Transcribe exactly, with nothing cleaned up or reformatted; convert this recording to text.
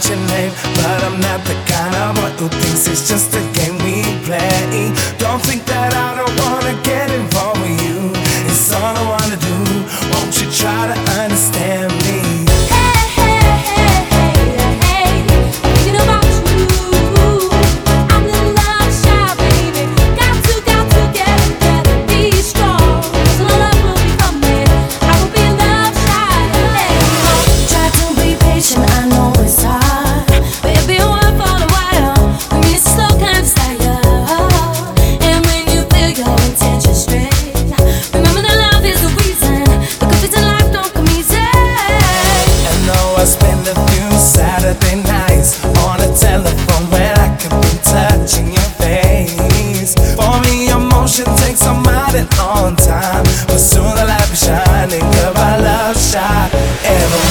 your name, but I'm not the kind of boy who thinks it's just a game we play. Don't think that I don't wanna get involved with you. It's all I wanna do. Won't you try to understand me? I spend a few Saturday nights on a telephone where I can be touching your face. For me, emotion takes a mind and on time, but soon the light be shining, 'cause our love shine everywhere.